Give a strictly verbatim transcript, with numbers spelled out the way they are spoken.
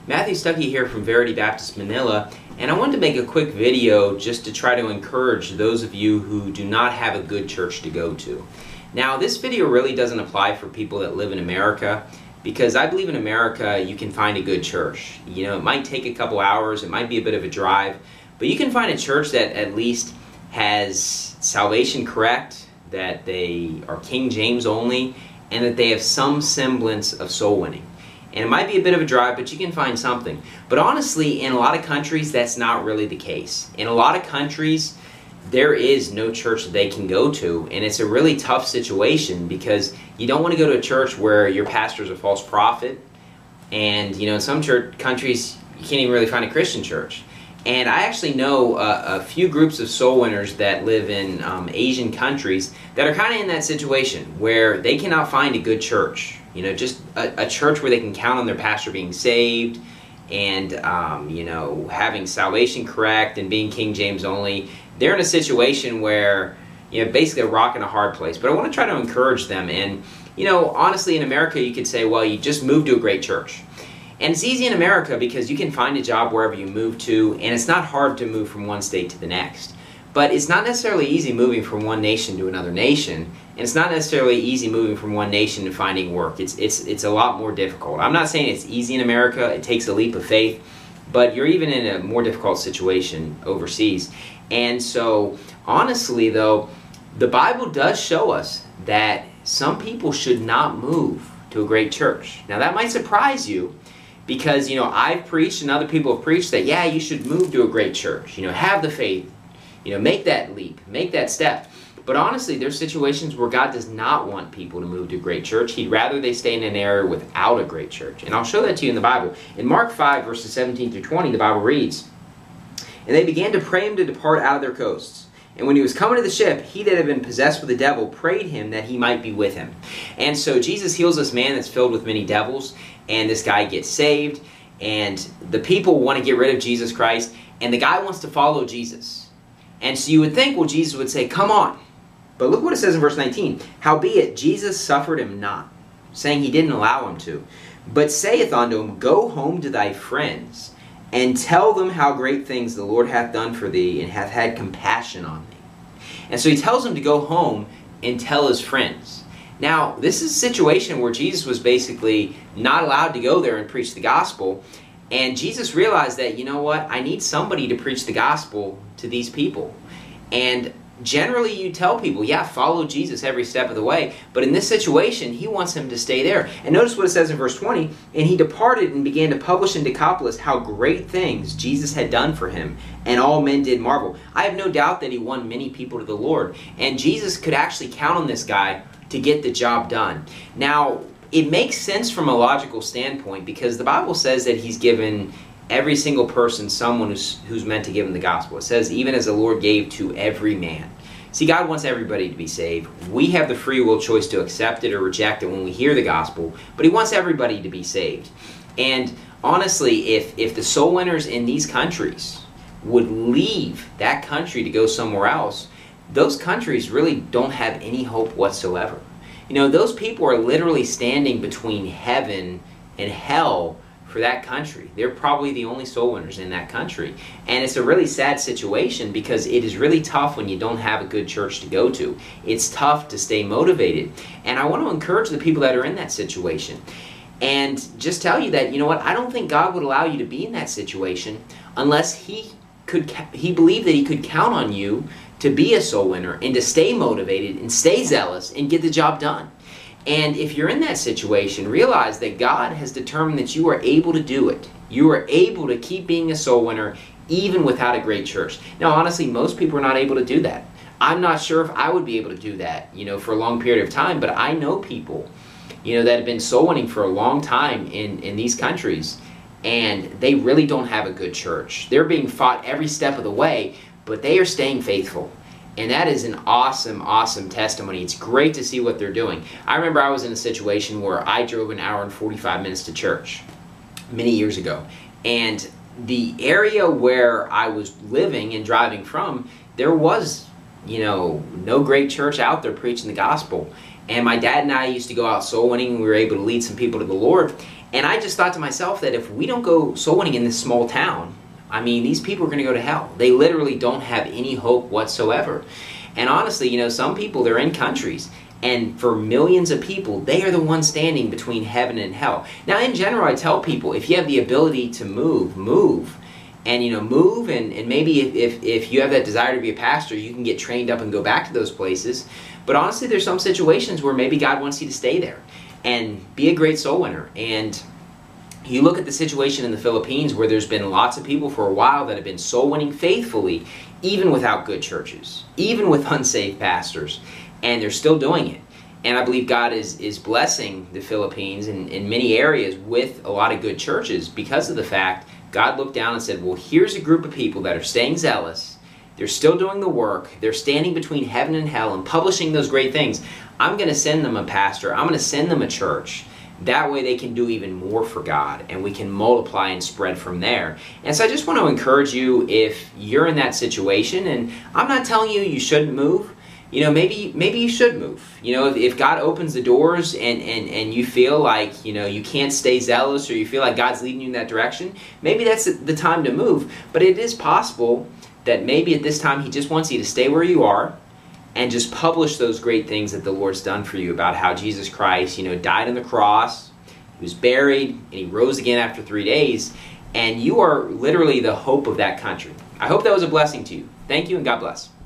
Matthew Stuckey here from Verity Baptist Manila, and I wanted to make a quick video just to try to encourage those of you who do not have a good church to go to. Now, this video really doesn't apply for people that live in America, because I believe in America you can find a good church. You know, it might take a couple hours, it might be a bit of a drive, but you can find a church that at least has salvation correct, that they are King James only, and that they have some semblance of soul winning. And it might be a bit of a drive, but you can find something. But honestly, in a lot of countries, that's not really the case. In a lot of countries, there is no church that they can go to, and it's a really tough situation because you don't want to go to a church where your pastor is a false prophet, and you know, in some church countries, you can't even really find a Christian church. And I actually know a, a few groups of soul winners that live in um, Asian countries that are kind of in that situation where they cannot find a good church. You know, just a, a church where they can count on their pastor being saved and, um, you know, having salvation correct and being King James only. They're in a situation where, you know, basically a rock and a hard place. But I want to try to encourage them. And, you know, honestly, in America, you could say, well, you just move to a great church. And it's easy in America because you can find a job wherever you move to, and it's not hard to move from one state to the next. But it's not necessarily easy moving from one nation to another nation, and it's not necessarily easy moving from one nation to finding work. It's, it's, it's a lot more difficult. I'm not saying it's easy in America, it takes a leap of faith, but you're even in a more difficult situation overseas. And so, honestly though, the Bible does show us that some people should not move to a great church. Now that might surprise you, because, you know, I've preached and other people have preached that, yeah, you should move to a great church. You know, have the faith. You know, make that leap. Make that step. But honestly, there's situations where God does not want people to move to a great church. He'd rather they stay in an area without a great church. And I'll show that to you in the Bible. In Mark five, verses seventeen through twenty, the Bible reads, "And they began to pray him to depart out of their coasts. And when he was coming to the ship, he that had been possessed with the devil prayed him that he might be with him." And so Jesus heals this man that's filled with many devils, and this guy gets saved, and the people want to get rid of Jesus Christ, and the guy wants to follow Jesus. And so you would think, well, Jesus would say, come on. But look what it says in verse nineteen. "Howbeit Jesus suffered him not, saying he didn't allow him to, but saith unto him, Go home to thy friends, and tell them how great things the Lord hath done for thee, and hath had compassion on thee." And so he tells him to go home and tell his friends. Now, this is a situation where Jesus was basically not allowed to go there and preach the gospel. And Jesus realized that, you know what, I need somebody to preach the gospel to these people. And generally you tell people, yeah, follow Jesus every step of the way. But in this situation, he wants him to stay there. And notice what it says in verse twenty. "And he departed and began to publish in Decapolis how great things Jesus had done for him. And all men did marvel." I have no doubt that he won many people to the Lord. And Jesus could actually count on this guy to get the job done. Now, it makes sense from a logical standpoint because the Bible says that he's given every single person someone who's, who's meant to give him the gospel. It says, even as the Lord gave to every man. See, God wants everybody to be saved. We have the free will choice to accept it or reject it when we hear the gospel, but he wants everybody to be saved. And honestly, if, if the soul winners in these countries would leave that country to go somewhere else, those countries really don't have any hope whatsoever. You know, those people are literally standing between heaven and hell for that country. They're probably the only soul winners in that country. And it's a really sad situation because it is really tough when you don't have a good church to go to. It's tough to stay motivated. And I want to encourage the people that are in that situation. And just tell you that, you know what, I don't think God would allow you to be in that situation unless he could, he believed that he could count on you to be a soul winner and to stay motivated and stay zealous and get the job done. And if you're in that situation, realize that God has determined that you are able to do it. You are able to keep being a soul winner even without a great church. Now, honestly, most people are not able to do that. I'm not sure if I would be able to do that, you know, for a long period of time, but I know people, you know, that have been soul winning for a long time in, in these countries, and they really don't have a good church. They're being fought every step of the way, but they are staying faithful. And that is an awesome, awesome testimony. It's great to see what they're doing. I remember I was in a situation where I drove an hour and forty-five minutes to church many years ago. And the area where I was living and driving from, there was, you know, no great church out there preaching the gospel. And my dad and I used to go out soul winning, and we were able to lead some people to the Lord. And I just thought to myself that if we don't go soul winning in this small town, I mean, these people are going to go to hell. They literally don't have any hope whatsoever. And honestly, you know, some people, they're in countries, and for millions of people, they are the ones standing between heaven and hell. Now, in general, I tell people, if you have the ability to move, move. And, you know, move, and, and maybe if, if, if you have that desire to be a pastor, you can get trained up and go back to those places. But honestly, there's some situations where maybe God wants you to stay there and be a great soul winner. And you look at the situation in the Philippines where there's been lots of people for a while that have been soul winning faithfully, even without good churches, even with unsaved pastors, and they're still doing it. And I believe God is, is blessing the Philippines in, in many areas with a lot of good churches because of the fact God looked down and said, well, here's a group of people that are staying zealous. They're still doing the work. They're standing between heaven and hell and publishing those great things. I'm going to send them a pastor. I'm going to send them a church. That way they can do even more for God, and we can multiply and spread from there. And so I just want to encourage you, if you're in that situation, and I'm not telling you you shouldn't move. You know, maybe maybe you should move. You know, if, if God opens the doors and, and, and you feel like, you know, you can't stay zealous, or you feel like God's leading you in that direction, maybe that's the time to move. But it is possible that maybe at this time He just wants you to stay where you are and just publish those great things that the Lord's done for you about how Jesus Christ, you know, died on the cross, He was buried, and He rose again after three days, and you are literally the hope of that country. I hope that was a blessing to you. Thank you, and God bless.